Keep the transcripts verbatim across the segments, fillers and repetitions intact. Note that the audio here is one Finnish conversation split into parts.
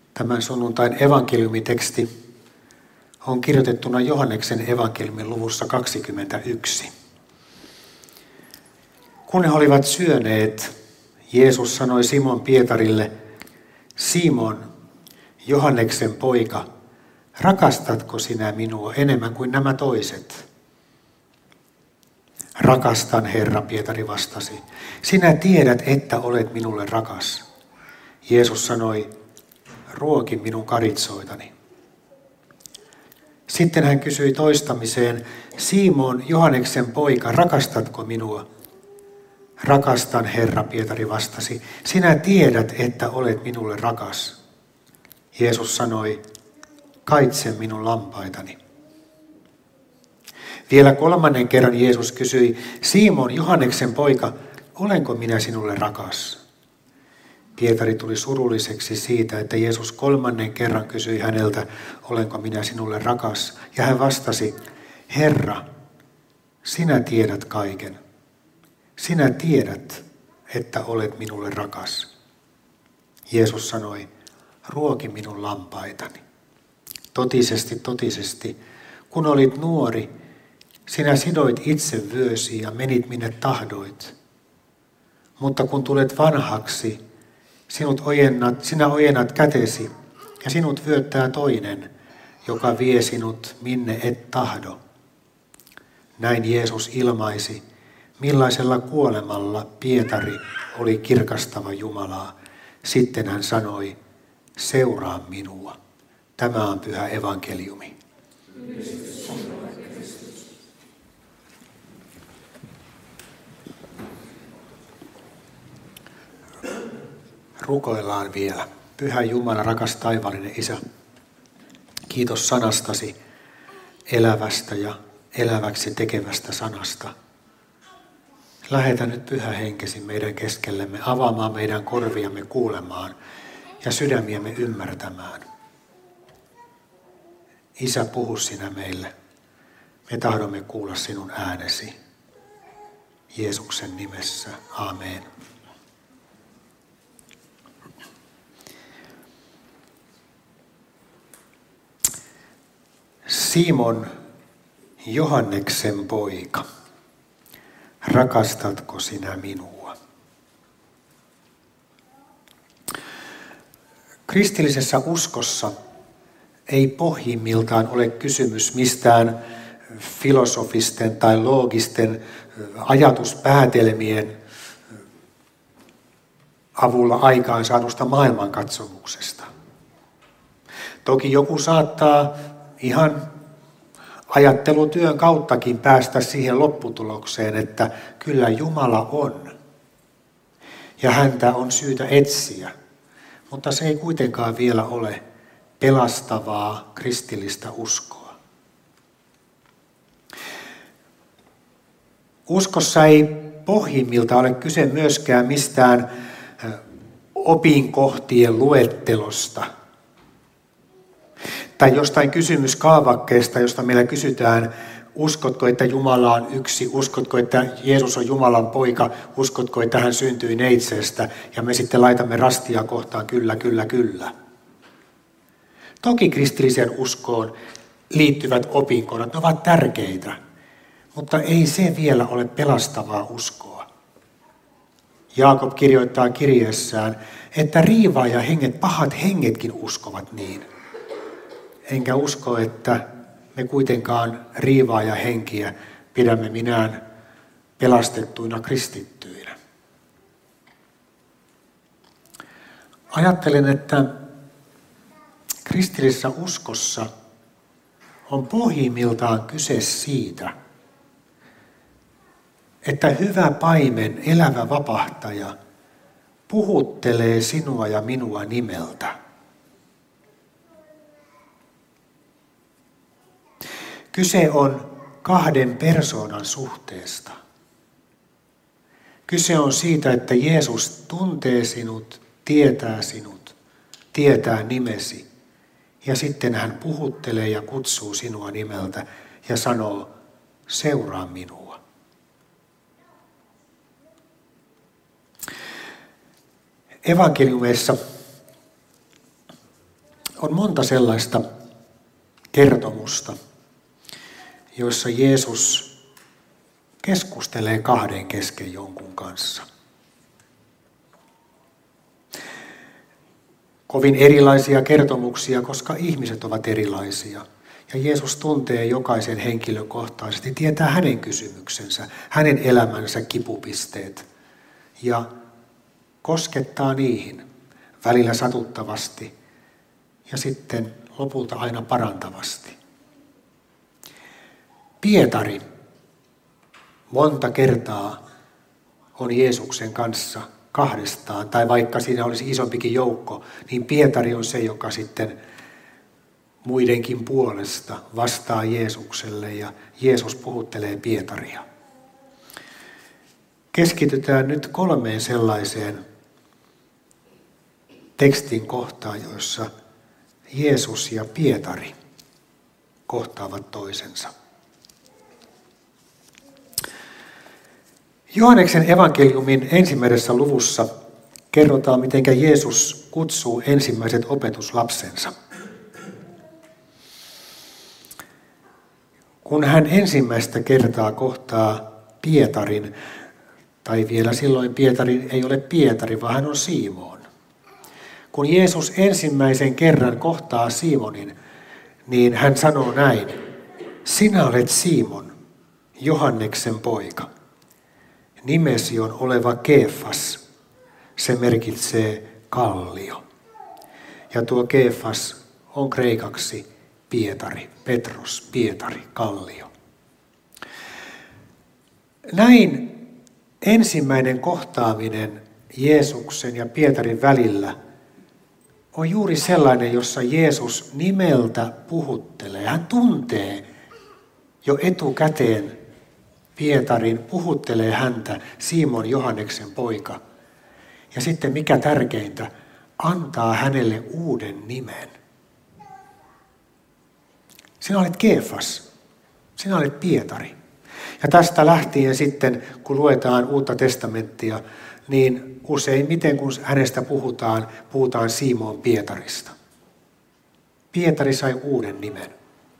Tämän sunnuntain evankeliumiteksti on kirjoitettuna Johanneksen evankeliumin luvussa kaksikymmentäyksi. Kun he olivat syöneet, Jeesus sanoi Simon Pietarille, Simon, Johanneksen poika, rakastatko sinä minua enemmän kuin nämä toiset? Rakastan, Herra, Pietari vastasi. Sinä tiedät, että olet minulle rakas. Jeesus sanoi, ruoki minun karitsoitani. Sitten hän kysyi toistamiseen, Simon, Johanneksen poika, rakastatko minua? Rakastan, Herra, Pietari vastasi. Sinä tiedät, että olet minulle rakas. Jeesus sanoi, kaitse minun lampaitani. Vielä kolmannen kerran Jeesus kysyi, Simon, Johanneksen poika, olenko minä sinulle rakas? Pietari tuli surulliseksi siitä, että Jeesus kolmannen kerran kysyi häneltä, olenko minä sinulle rakas? Ja hän vastasi, Herra, sinä tiedät kaiken. Sinä tiedät, että olet minulle rakas. Jeesus sanoi, ruoki minun lampaitani. Totisesti, totisesti, kun olit nuori, sinä sidoit itse vyösi ja menit minne tahdoit. Mutta kun tulet vanhaksi, sinut ojennat, sinä ojennat kätesi ja sinut vyöttää toinen, joka vie sinut minne et tahdo. Näin Jeesus ilmaisi, millaisella kuolemalla Pietari oli kirkastava Jumalaa. Sitten hän sanoi, seuraa minua. Tämä on pyhä evankeliumi. Rukoillaan vielä. Pyhä Jumala, rakas taivaallinen Isä, kiitos sanastasi, elävästä ja eläväksi tekevästä sanasta. Lähetä nyt Pyhä Henkesi meidän keskellemme avaamaan meidän korviamme kuulemaan ja sydämiämme ymmärtämään. Isä, puhu sinä meille. Me tahdomme kuulla sinun äänesi. Jeesuksen nimessä. Aamen. Simon, Johanneksen poika, rakastatko sinä minua? Kristillisessä uskossa ei pohjimmiltaan ole kysymys mistään filosofisten tai loogisten ajatuspäätelmien avulla aikaan saadusta maailmankatsomuksesta. Toki joku saattaa ihan ajattelutyön kauttakin päästä siihen lopputulokseen, että kyllä Jumala on ja häntä on syytä etsiä, mutta se ei kuitenkaan vielä ole pelastavaa kristillistä uskoa. Uskossa ei pohjimmilta ole kyse myöskään mistään opinkohtien luettelosta tai jostain kysymyskaavakkeesta, josta meillä kysytään, uskotko, että Jumala on yksi, uskotko, että Jeesus on Jumalan poika, uskotko, että hän syntyi neitsestä, ja me sitten laitamme rastia kohtaan kyllä, kyllä, kyllä. Toki kristilliseen uskoon liittyvät opinkohdat, ne ovat tärkeitä, mutta ei se vielä ole pelastavaa uskoa. Jaakob kirjoittaa kirjeessään, että riivaajahenget, pahat hengetkin uskovat niin. Enkä usko, että me kuitenkaan riivaajahenkiä pidämme minään pelastettuina kristittyinä. Ajattelen, että kristillisessä uskossa on pohjimmiltaan kyse siitä, että hyvä paimen, elävä vapahtaja, puhuttelee sinua ja minua nimeltä. Kyse on kahden persoonan suhteesta. Kyse on siitä, että Jeesus tuntee sinut, tietää sinut, tietää nimesi. Ja sitten hän puhuttelee ja kutsuu sinua nimeltä ja sanoo, seuraa minua. Evankeliumeissa On monta sellaista kertomusta, joissa Jeesus keskustelee kahden kesken jonkun kanssa. Kovin erilaisia kertomuksia, koska ihmiset ovat erilaisia. Ja Jeesus tuntee jokaisen henkilökohtaisesti, tietää hänen kysymyksensä, hänen elämänsä kipupisteet ja koskettaa niihin välillä satuttavasti ja sitten lopulta aina parantavasti. Pietari monta kertaa on Jeesuksen kanssa kahdestaan, tai vaikka siinä olisi isompikin joukko, niin Pietari on se, joka sitten muidenkin puolesta vastaa Jeesukselle ja Jeesus puhuttelee Pietaria. Keskitytään nyt kolmeen sellaiseen tekstin kohtaan, joissa Jeesus ja Pietari kohtaavat toisensa. Johanneksen evankeliumin ensimmäisessä luvussa kerrotaan, miten Jeesus kutsuu ensimmäiset opetuslapsensa. Kun hän ensimmäistä kertaa kohtaa Pietarin, tai vielä silloin Pietari ei ole Pietari, vaan hän on Simon. Kun Jeesus ensimmäisen kerran kohtaa Simonin, niin hän sanoo näin: sinä olet Simon, Johanneksen poika. Nimesi on oleva Keefas, se merkitsee kallio. Ja tuo Keefas on kreikaksi Pietari, Petros, Pietari, kallio. Näin ensimmäinen kohtaaminen Jeesuksen ja Pietarin välillä on juuri sellainen, jossa Jeesus nimeltä puhuttelee. Hän tuntee jo etukäteen Pietarin, puhuttelee häntä, Simon, Johanneksen poika. Ja sitten mikä tärkeintä, antaa hänelle uuden nimen. Sinä olet Keefas, sinä olet Pietari. Ja tästä lähtien sitten, kun luetaan Uutta testamenttia, niin useimmiten kun hänestä puhutaan, puhutaan Simon Pietarista. Pietari sai uuden nimen.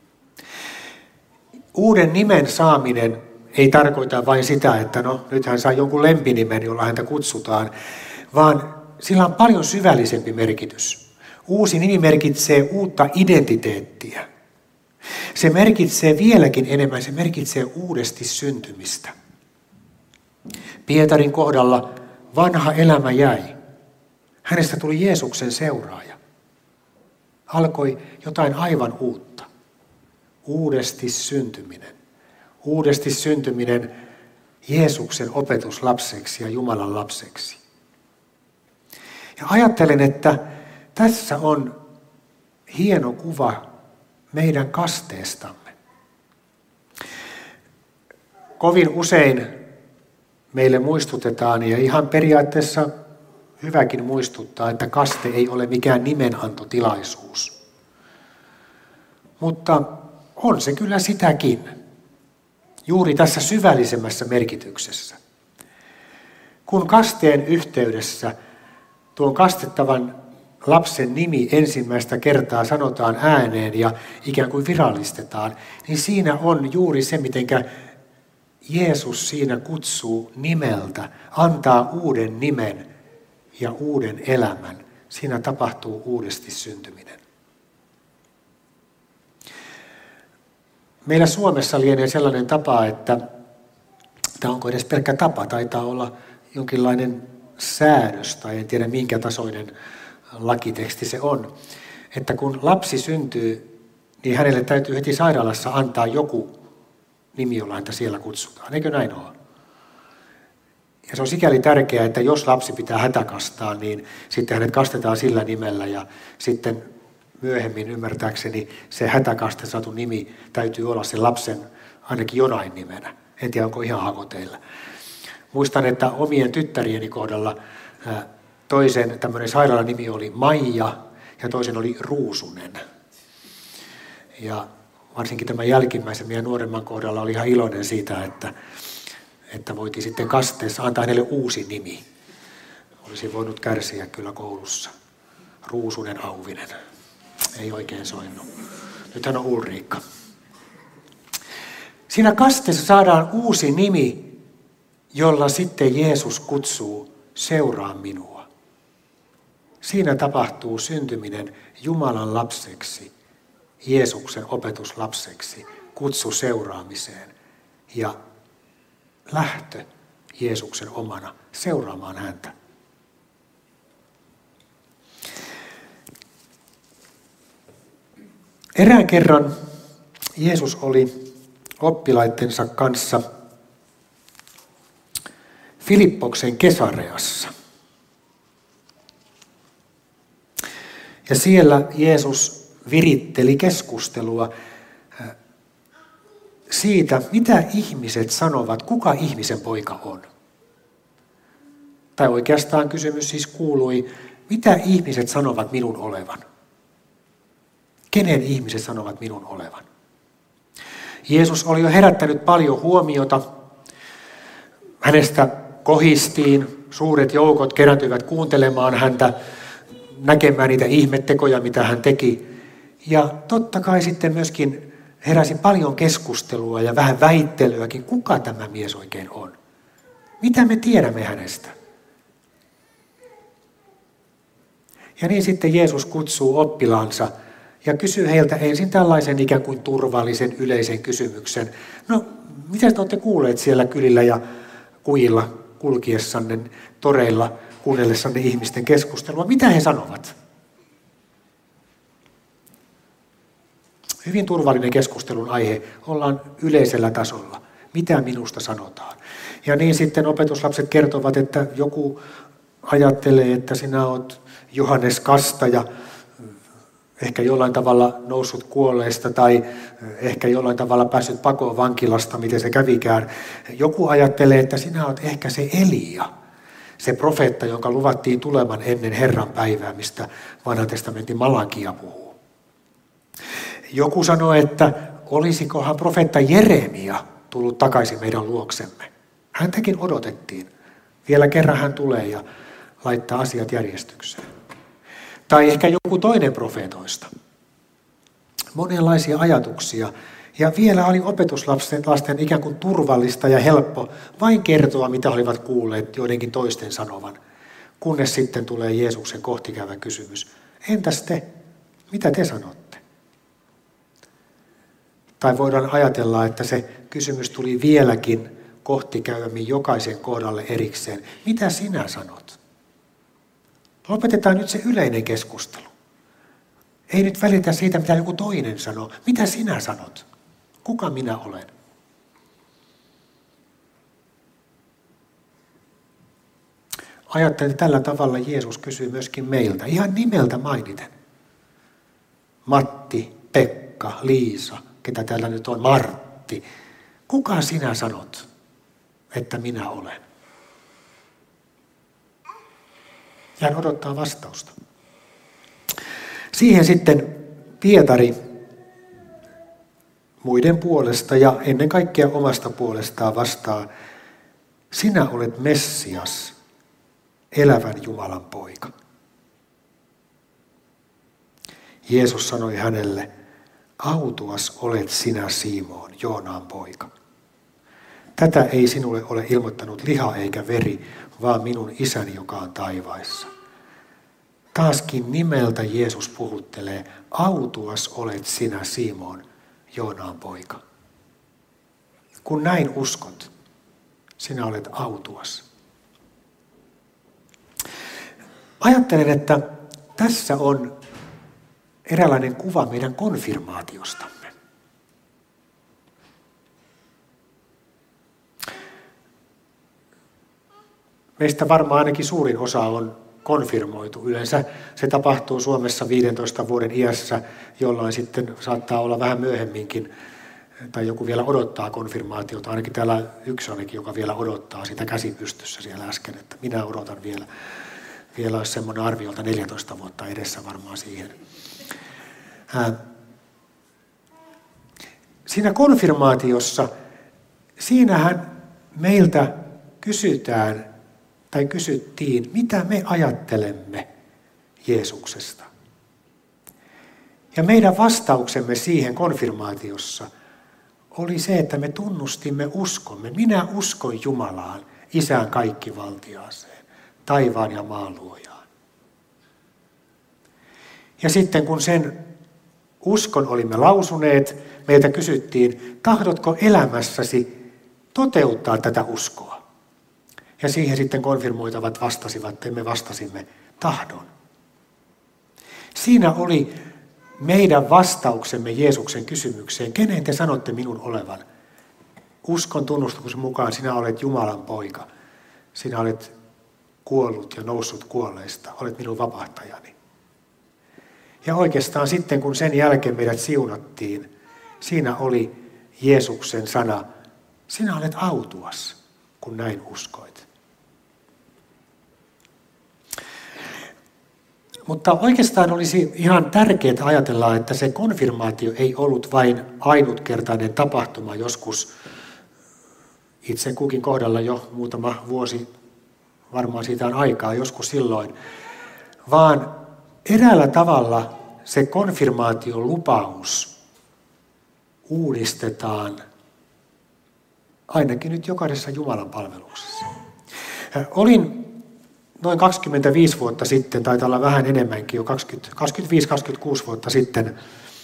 Uuden nimen saaminen ei tarkoita vain sitä, että no nyt hän saa jonkun lempinimen, jolla häntä kutsutaan, vaan sillä on paljon syvällisempi merkitys. Uusi nimi merkitsee uutta identiteettiä. Se merkitsee vieläkin enemmän, se merkitsee uudesti syntymistä. Pietarin kohdalla vanha elämä jäi. Hänestä tuli Jeesuksen seuraaja. Alkoi jotain aivan uutta. Uudesti syntyminen. Uudesti syntyminen Jeesuksen opetuslapseksi ja Jumalan lapseksi. Ja ajattelen, että tässä on hieno kuva meidän kasteestamme. Kovin usein meille muistutetaan, ja ihan periaatteessa hyväkin muistuttaa, että kaste ei ole mikään nimenantotilaisuus. Mutta on se kyllä sitäkin, juuri tässä syvällisemmässä merkityksessä. Kun kasteen yhteydessä tuon kastettavan lapsen nimi ensimmäistä kertaa sanotaan ääneen ja ikään kuin virallistetaan, niin siinä on juuri se, mitenkä Jeesus siinä kutsuu nimeltä, antaa uuden nimen ja uuden elämän. Siinä tapahtuu uudesti syntyminen. Meillä Suomessa lienee sellainen tapa, että, tai onko edes pelkkä tapa, taitaa olla jonkinlainen säädös, tai en tiedä minkä tasoinen lakiteksti se on, että kun lapsi syntyy, niin hänelle täytyy heti sairaalassa antaa joku nimi, jolla häntä siellä kutsutaan. Eikö näin ole? Ja se on sikäli tärkeää, että jos lapsi pitää hätäkastaa, niin sitten hänet kastetaan sillä nimellä ja sitten myöhemmin ymmärtääkseni se hätäkaste saatu nimi täytyy olla sen lapsen ainakin jonain nimenä. En tiedä, onko ihan hakoteilla. Muistan, että omien tyttärieni kohdalla toisen tämmöinen sairaalan nimi oli Maija ja toisen oli Ruusunen. Ja varsinkin tämän jälkimmäisen meidän nuoremman kohdalla oli ihan iloinen siitä, että, että voitiin sitten kasteessa antaa hänelle uusi nimi. Olisi voinut kärsiä kyllä koulussa. Ruusunen Auvinen. Ei oikein soinut. Nythän on Ulriikka. Siinä kasteessa saadaan uusi nimi, jolla sitten Jeesus kutsuu seuraa minua. Siinä tapahtuu syntyminen Jumalan lapseksi, Jeesuksen opetuslapseksi, kutsu seuraamiseen ja lähtö Jeesuksen omana seuraamaan häntä. Erään kerran Jeesus oli oppilaittensa kanssa Filippoksen Kesareassa. Ja siellä Jeesus viritteli keskustelua siitä, mitä ihmiset sanovat, kuka ihmisen poika on. Tai oikeastaan kysymys siis kuului, mitä ihmiset sanovat minun olevan. Kenen ihmiset sanovat minun olevan? Jeesus oli jo herättänyt paljon huomiota. Hänestä kohistiin, suuret joukot kerääntyivät kuuntelemaan häntä, näkemään niitä ihmettekoja, mitä hän teki. Ja totta kai sitten myöskin heräsi paljon keskustelua ja vähän väittelyäkin, kuka tämä mies oikein on. Mitä me tiedämme hänestä? Ja niin sitten Jeesus kutsuu oppilaansa ja kysyy heiltä ensin tällaisen ikään kuin turvallisen yleisen kysymyksen. No, mitä te olette kuulleet siellä kylillä ja kujilla kulkiessanne, toreilla, kuunnellessanne ihmisten keskustelua? Mitä he sanovat? Hyvin turvallinen keskustelun aihe. Ollaan yleisellä tasolla. Mitä minusta sanotaan? Ja niin sitten opetuslapset kertovat, että joku ajattelee, että sinä olet Johannes Kastaja, ehkä jollain tavalla noussut kuolleesta tai ehkä jollain tavalla päässyt pakoon vankilasta, miten se kävikään. Joku ajattelee, että sinä olet ehkä se Elia, se profeetta, jonka luvattiin tulevan ennen Herran päivää, mistä Vanhan testamentin Malakia puhuu. Joku sanoi, että olisikohan profeetta Jeremia tullut takaisin meidän luoksemme. Häntäkin odotettiin. Vielä kerran hän tulee ja laittaa asiat järjestykseen. Tai ehkä joku toinen profeetoista. Monenlaisia ajatuksia. Ja vielä oli opetuslasten lasten ikään kuin turvallista ja helppo vain kertoa, mitä olivat kuulleet joidenkin toisten sanovan. Kunnes sitten tulee Jeesuksen kohtikäyvä kysymys. Entäs te? Mitä te sanotte? Tai voidaan ajatella, että se kysymys tuli vieläkin kohtikäyvämmin jokaisen kohdalle erikseen. Mitä sinä sanot? Lopetetaan nyt se yleinen keskustelu. Ei nyt välitä siitä, mitä joku toinen sanoo. Mitä sinä sanot? Kuka minä olen? Ajattelin, että tällä tavalla Jeesus kysyy myöskin meiltä, ihan nimeltä mainiten. Matti, Pekka, Liisa, ketä täällä nyt on, Martti. Kuka sinä sanot, että minä olen? Jään odottaa vastausta. Siihen sitten Pietari muiden puolesta ja ennen kaikkea omasta puolestaan vastaa, sinä olet Messias, elävän Jumalan poika. Jeesus sanoi hänelle, autuas olet sinä Simoon, Joonaan poika. Tätä ei sinulle ole ilmoittanut liha eikä veri, vaan minun isäni, joka on taivaissa. Taaskin nimeltä Jeesus puhuttelee, autuas olet sinä Simoon, Joonaan poika. Kun näin uskot, sinä olet autuas. Ajattelen, että tässä on eräänlainen kuva meidän konfirmaatiostamme. Meistä varmaan ainakin suurin osa on konfirmoitu. Yleensä se tapahtuu Suomessa viidentoista vuoden iässä, jolloin sitten saattaa olla vähän myöhemminkin, tai joku vielä odottaa konfirmaatiota. Ainakin täällä yksi olikin, joka vielä odottaa sitä käsi pystyssä siellä äsken, että minä odotan vielä. Vielä olisi semmoinen arviolta neljätoista vuotta edessä varmaan siihen. Siinä konfirmaatiossa, siinähän meiltä kysytään, tai kysyttiin, mitä me ajattelemme Jeesuksesta. Ja meidän vastauksemme siihen konfirmaatiossa oli se, että me tunnustimme uskomme. Minä uskon Jumalaan, Isään kaikkivaltiaaseen, taivaan ja maan luojaan. Ja sitten kun sen uskon olimme lausuneet, meiltä kysyttiin, tahdotko elämässäsi toteuttaa tätä uskoa? Ja siihen sitten konfirmoitavat vastasivat, että me vastasimme, tahdon. Siinä oli meidän vastauksemme Jeesuksen kysymykseen, kenen te sanotte minun olevan? Uskon tunnustuksen mukaan sinä olet Jumalan poika. Sinä olet kuollut ja noussut kuolleista. Olet minun vapahtajani. Ja oikeastaan sitten, kun sen jälkeen meidät siunattiin, siinä oli Jeesuksen sana, sinä olet autuas, kun näin uskoit. Mutta oikeastaan olisi ihan tärkeää ajatella, että se konfirmaatio ei ollut vain ainutkertainen tapahtuma joskus itse kukin kohdalla jo muutama vuosi, varmaan siitä on aikaa, joskus silloin, vaan eräällä tavalla se konfirmaation lupaus uudistetaan ainakin nyt jokaisessa Jumalan palveluksessa. Olin noin kaksikymmentäviisi vuotta sitten, taitaa olla vähän enemmänkin, jo kaksikymmentäviisi kaksikymmentäkuusi vuotta sitten,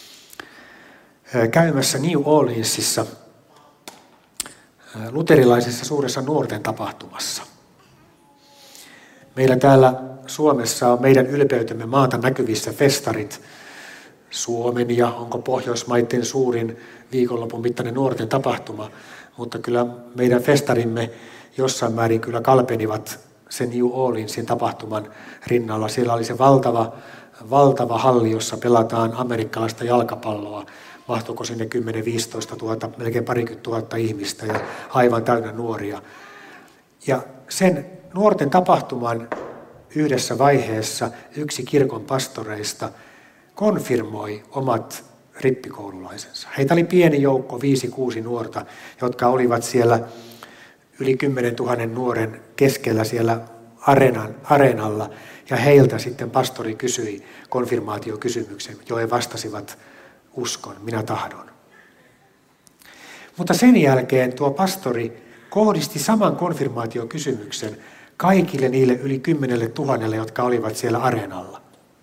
käymässä New Orleansissa luterilaisessa suuressa nuorten tapahtumassa. Meillä täällä Suomessa on meidän ylpeytemme maata näkyvissä festarit, Suomen ja onko Pohjoismaiden suurin viikonlopun mittainen nuorten tapahtuma, mutta kyllä meidän festarimme jossain määrin kyllä kalpenivat sen New Orleansin tapahtuman rinnalla. Siellä oli se valtava, valtava halli, jossa pelataan amerikkalaista jalkapalloa. Mahtuuko sinne kymmenen viisitoista tuhatta, melkein parikymmentä tuhatta ihmistä ja aivan täynnä nuoria. Ja sen nuorten tapahtuman yhdessä vaiheessa yksi kirkon pastoreista konfirmoi omat rippikoululaisensa. Heitä oli pieni joukko, viisi, kuusi nuorta, jotka olivat siellä yli kymmenen tuhannen nuoren keskellä siellä areenan, areenalla. Ja heiltä sitten pastori kysyi konfirmaatiokysymyksen, jo he vastasivat, uskon, minä tahdon. Mutta sen jälkeen tuo pastori kohdisti saman konfirmaatiokysymyksen kaikille niille yli kymmenelle tuhannelle, jotka olivat siellä areenalla.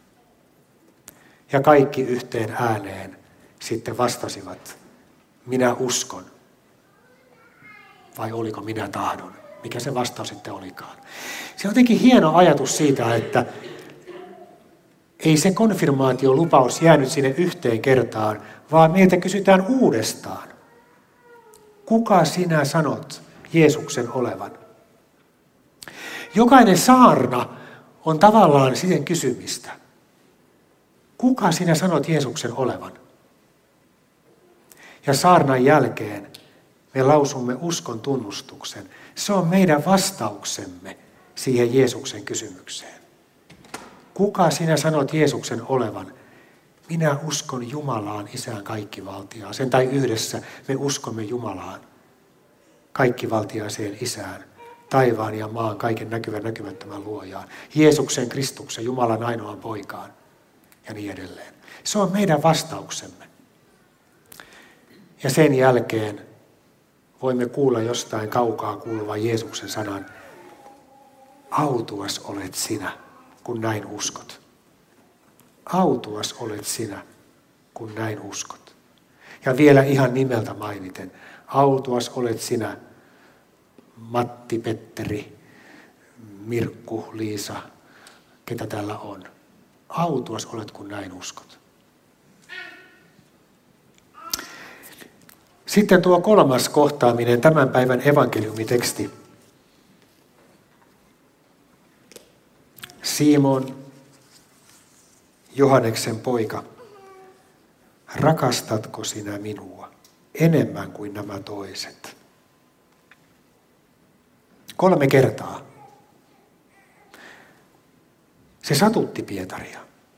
Ja kaikki yhteen ääneen sitten vastasivat, minä uskon. Vai oliko minä tahdon? Mikä se vastaus sitten olikaan? Se on jotenkin hieno ajatus siitä, että ei se konfirmaation lupaus jäänyt sinne yhteen kertaan, vaan meiltä kysytään uudestaan. Kuka sinä sanot Jeesuksen olevan? Jokainen saarna on tavallaan siihen kysymistä. Kuka sinä sanot Jeesuksen olevan? Ja saarnan jälkeen me lausumme uskon tunnustuksen. Se on meidän vastauksemme siihen Jeesuksen kysymykseen. Kuka sinä sanot Jeesuksen olevan? Minä uskon Jumalaan, Isään kaikkivaltiaaseen. Tai yhdessä me uskomme Jumalaan, kaikkivaltiaaseen Isään, taivaan ja maan, kaiken näkyvän näkymättömän luojaan. Jeesuksen Kristuksen, Jumalan ainoan poikaan ja niin edelleen. Se on meidän vastauksemme. Ja sen jälkeen voimme kuulla jostain kaukaa kuuluvan Jeesuksen sanan, autuas olet sinä, kun näin uskot. Autuas olet sinä, kun näin uskot. Ja vielä ihan nimeltä mainiten, autuas olet sinä, Matti, Petteri, Mirkku, Liisa, ketä täällä on. Autuas olet, kun näin uskot. Sitten tuo kolmas kohtaaminen, tämän päivän evankeliumiteksti. Simon, Johanneksen poika, rakastatko sinä minua enemmän kuin nämä toiset? Kolme kertaa. Se satutti Pietaria.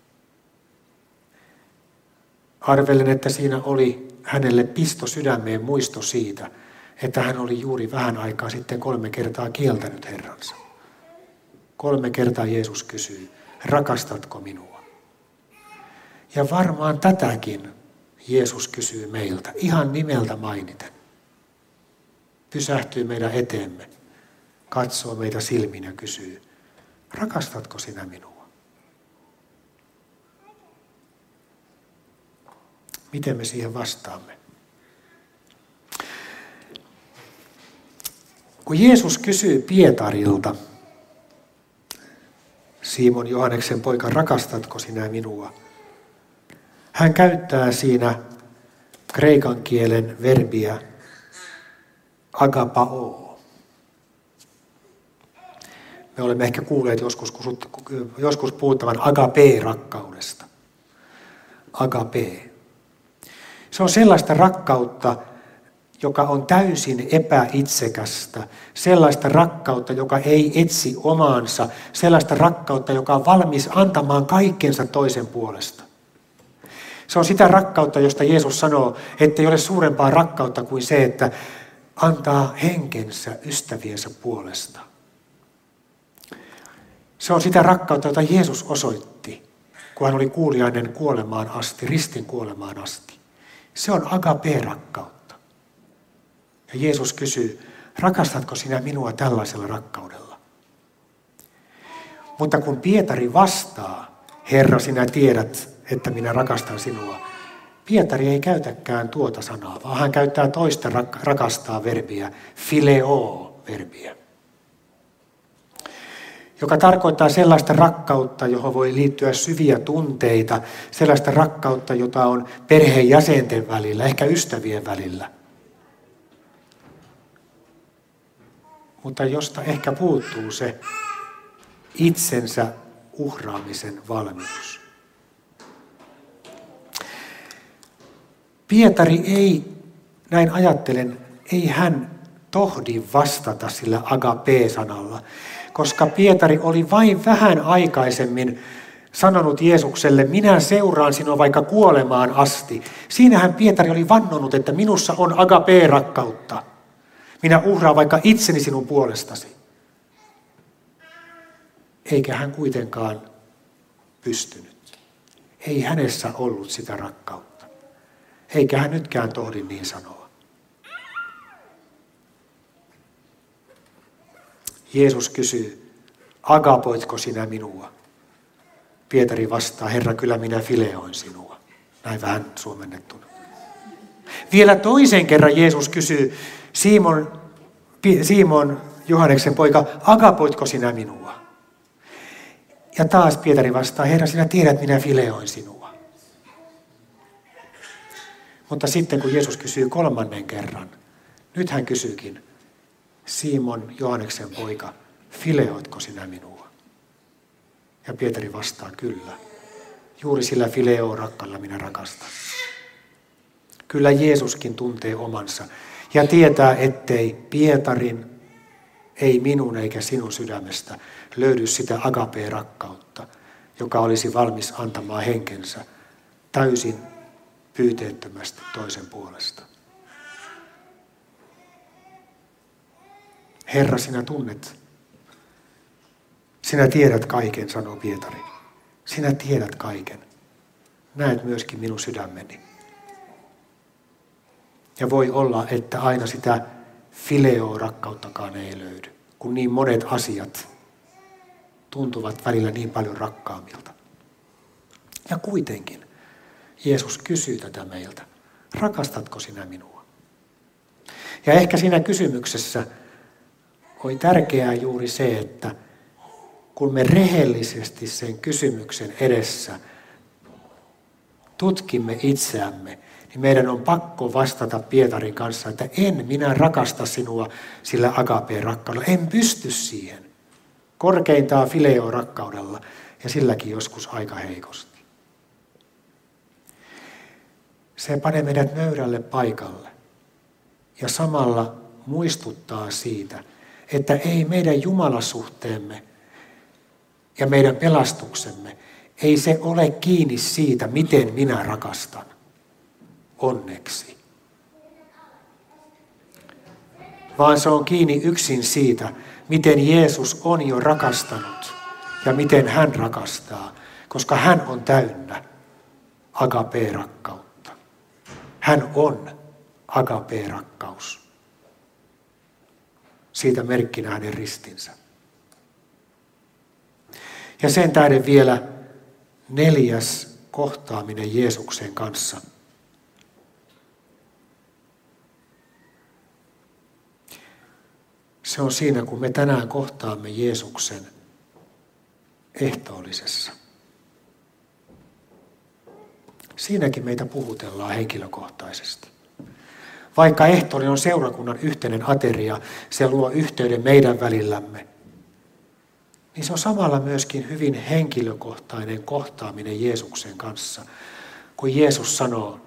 Arvelen, että siinä oli hänelle pisto sydämeen muisto siitä, että hän oli juuri vähän aikaa sitten kolme kertaa kieltänyt Herransa. Kolme kertaa Jeesus kysyi, rakastatko minua? Ja varmaan tätäkin Jeesus kysyy meiltä, ihan nimeltä mainiten. Pysähtyy meidän eteemme, katsoo meitä silmiin ja kysyy, rakastatko sinä minua? Miten me siihen vastaamme? Kun Jeesus kysyy Pietarilta, Simon Johanneksen poika, rakastatko sinä minua? Hän käyttää siinä kreikan kielen verbiä agapao. Me olemme ehkä kuulleet joskus, joskus puhuttavan agape-rakkaudesta. Agape. Se on sellaista rakkautta, joka on täysin epäitsekästä, sellaista rakkautta, joka ei etsi omaansa, sellaista rakkautta, joka on valmis antamaan kaikkensa toisen puolesta. Se on sitä rakkautta, josta Jeesus sanoo, että ei ole suurempaa rakkautta kuin se, että antaa henkensä ystäviensä puolesta. Se on sitä rakkautta, jota Jeesus osoitti, kun hän oli kuuliainen kuolemaan asti, ristin kuolemaan asti. Se on agape-rakkautta. Ja Jeesus kysyy, rakastatko sinä minua tällaisella rakkaudella? Mutta kun Pietari vastaa, Herra, sinä tiedät, että minä rakastan sinua, Pietari ei käytäkään tuota sanaa, vaan hän käyttää toista rakastaa verbiä, phileo-verbiä, joka tarkoittaa sellaista rakkautta, johon voi liittyä syviä tunteita, sellaista rakkautta, jota on perheenjäsenten välillä, ehkä ystävien välillä. Mutta josta ehkä puuttuu se itsensä uhraamisen valmius. Pietari ei, näin ajattelen, ei hän tohdi vastata sillä agape-sanalla, koska Pietari oli vain vähän aikaisemmin sanonut Jeesukselle, minä seuraan sinua vaikka kuolemaan asti. Siinähän Pietari oli vannonut, että minussa on agape-rakkautta. Minä uhraan vaikka itseni sinun puolestasi. Eikä hän kuitenkaan pystynyt. Ei hänessä ollut sitä rakkautta. Eikä hän nytkään tohdi niin sanoa. Jeesus kysyy, agapoitko sinä minua? Pietari vastaa, Herra, kyllä minä fileoin sinua. Näin vähän suomennettuna. Vielä toisen kerran Jeesus kysyy, Simon, Simon Johanneksen poika, agapoitko sinä minua? Ja taas Pietari vastaa, Herra, sinä tiedät, minä fileoin sinua. Mutta sitten kun Jeesus kysyy kolmannen kerran, nyt hän kysyykin, Simon Johanneksen poika, fileoitko sinä minua? Ja Pietari vastaa, kyllä. Juuri sillä fileo-rakkalla minä rakastan. Kyllä Jeesuskin tuntee omansa ja tietää, ettei Pietarin, ei minun eikä sinun sydämestä löydy sitä agape-rakkautta, joka olisi valmis antamaan henkensä täysin pyyteettömästi toisen puolesta. Herra, sinä tunnet. Sinä tiedät kaiken, sanoo Pietari. Sinä tiedät kaiken. Näet myöskin minun sydämeni. Ja voi olla, että aina sitä fileo-rakkauttakaan ei löydy, kun niin monet asiat tuntuvat välillä niin paljon rakkaammilta. Ja kuitenkin Jeesus kysyy tätä meiltä. Rakastatko sinä minua? Ja ehkä siinä kysymyksessä on tärkeää juuri se, että kun me rehellisesti sen kysymyksen edessä tutkimme itseämme, niin meidän on pakko vastata Pietarin kanssa, että en minä rakasta sinua sillä agape-rakkaudella. En pysty siihen. Korkeintaan fileo-rakkaudella ja silläkin joskus aika heikosti. Se panee meidät nöyrälle paikalle ja samalla muistuttaa siitä, että ei meidän jumalasuhteemme ja meidän pelastuksemme, ei se ole kiinni siitä, miten minä rakastan. Onneksi. Vaan se on kiinni yksin siitä, miten Jeesus on jo rakastanut ja miten hän rakastaa, koska hän on täynnä agape-rakkautta. Hän on agape-rakkaus. Siitä merkkinä hänen ristinsä. Ja sen tähden vielä neljäs kohtaaminen Jeesuksen kanssa. Se on siinä, kun me tänään kohtaamme Jeesuksen ehtoollisessa. Siinäkin meitä puhutellaan henkilökohtaisesti. Vaikka ehtoollinen on seurakunnan yhteinen ateria, se luo yhteyden meidän välillämme, niin se on samalla myöskin hyvin henkilökohtainen kohtaaminen Jeesuksen kanssa. Kun Jeesus sanoo,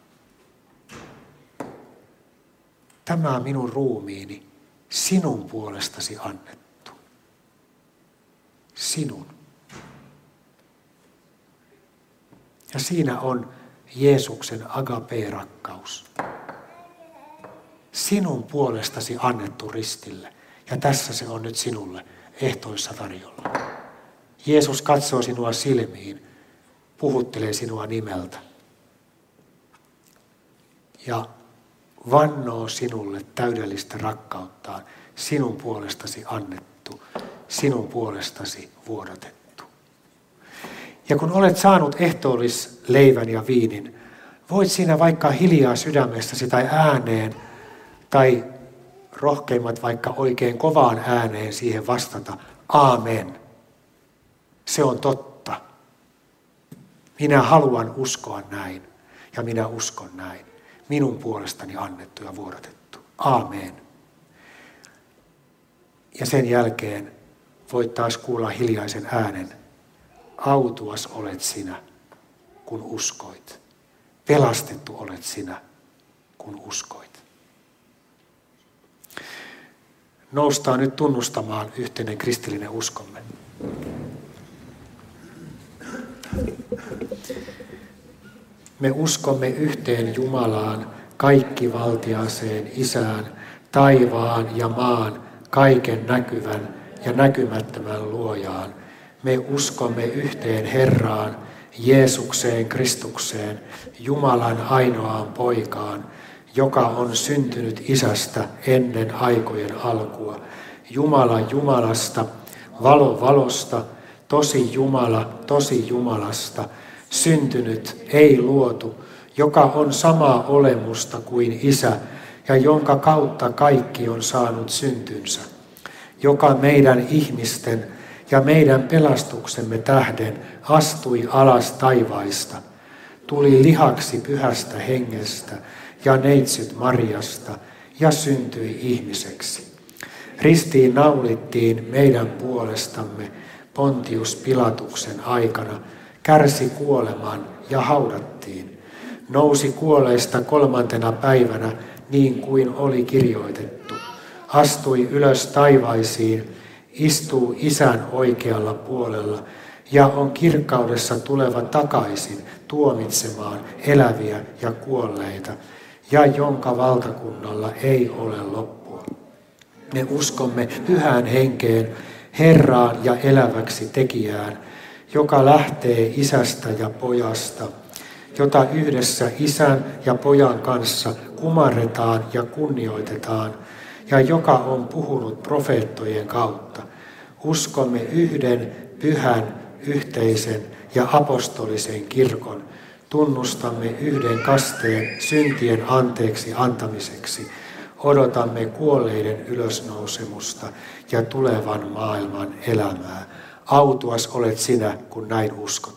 tämä on minun ruumiini, sinun puolestasi annettu. Sinun. Ja siinä on Jeesuksen agape-rakkaus. Sinun puolestasi annettu ristille. Ja tässä se on nyt sinulle ehtoissa tarjolla. Jeesus katsoo sinua silmiin, puhuttelee sinua nimeltä. Ja vannoo sinulle täydellistä rakkauttaan, sinun puolestasi annettu, sinun puolestasi vuodatettu. Ja kun olet saanut ehtoollisleivän ja viinin, voit siinä vaikka hiljaa sydämestäsi tai ääneen, tai rohkeimmat vaikka oikein kovaan ääneen siihen vastata, aamen. Se on totta. Minä haluan uskoa näin, ja minä uskon näin. Minun puolestani annettu ja vuodatettu. Aamen. Ja sen jälkeen voit taas kuulla hiljaisen äänen. Autuas olet sinä, kun uskoit. Pelastettu olet sinä, kun uskoit. Noustaan nyt tunnustamaan yhteinen kristillinen uskomme. Me uskomme yhteen Jumalaan, kaikkivaltiaaseen Isään, taivaan ja maan, kaiken näkyvän ja näkymättömän luojaan. Me uskomme yhteen Herraan, Jeesukseen Kristukseen, Jumalan ainoaan poikaan, joka on syntynyt Isästä ennen aikojen alkua. Jumala Jumalasta, valo valosta, tosi Jumala tosi Jumalasta, syntynyt, ei luotu, joka on samaa olemusta kuin Isä ja jonka kautta kaikki on saanut syntynsä, joka meidän ihmisten ja meidän pelastuksemme tähden astui alas taivaista, tuli lihaksi pyhästä hengestä ja neitsyt Mariasta ja syntyi ihmiseksi. Ristiin naulittiin meidän puolestamme Pontius Pilatuksen aikana, kärsi kuoleman ja haudattiin. Nousi kuolleista kolmantena päivänä niin kuin oli kirjoitettu. Astui ylös taivaisiin, istuu Isän oikealla puolella ja on kirkkaudessa tuleva takaisin tuomitsemaan eläviä ja kuolleita, ja jonka valtakunnalla ei ole loppua. Me uskomme pyhään henkeen, Herraan ja eläväksi tekijään, joka lähtee Isästä ja Pojasta, jota yhdessä Isän ja Pojan kanssa kumarretaan ja kunnioitetaan, ja joka on puhunut profeettojen kautta. Uskomme yhden pyhän, yhteisen ja apostolisen kirkon. Tunnustamme yhden kasteen syntien anteeksi antamiseksi. Odotamme kuolleiden ylösnousemusta ja tulevan maailman elämää. Autuas olet sinä, kun näin uskot.